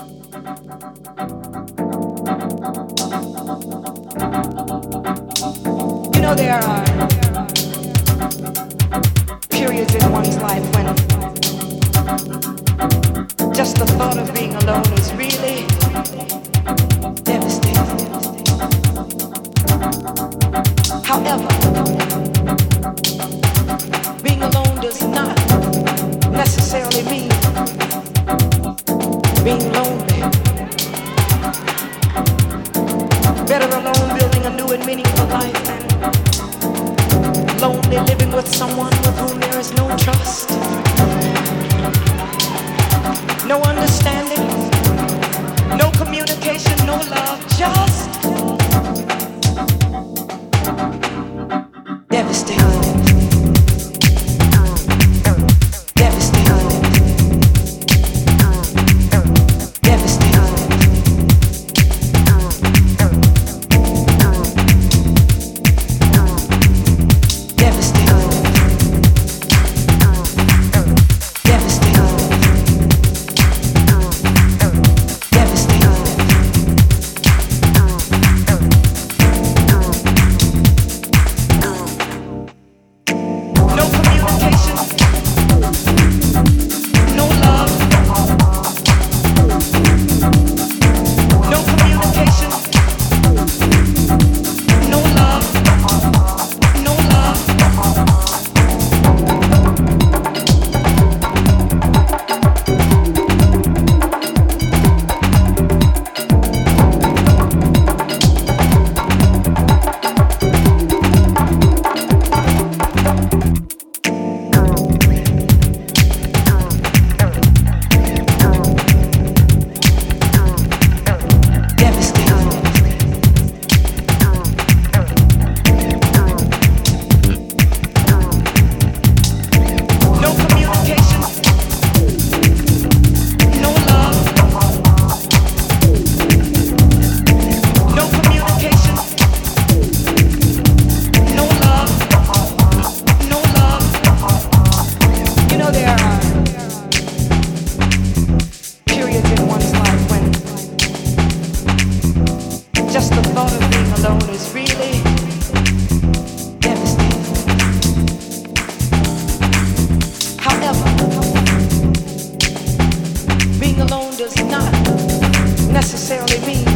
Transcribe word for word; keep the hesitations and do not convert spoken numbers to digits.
You know, there are periods in one's life when just the thought of being alone is really devastating. However, being alone does not necessarily mean being lonely. Better alone building a new and meaningful life than lonely living with someone with whom there is no trust, no understanding, no communication, no love, just devastating. Just the thought of being alone is really devastating. However, being alone does not necessarily mean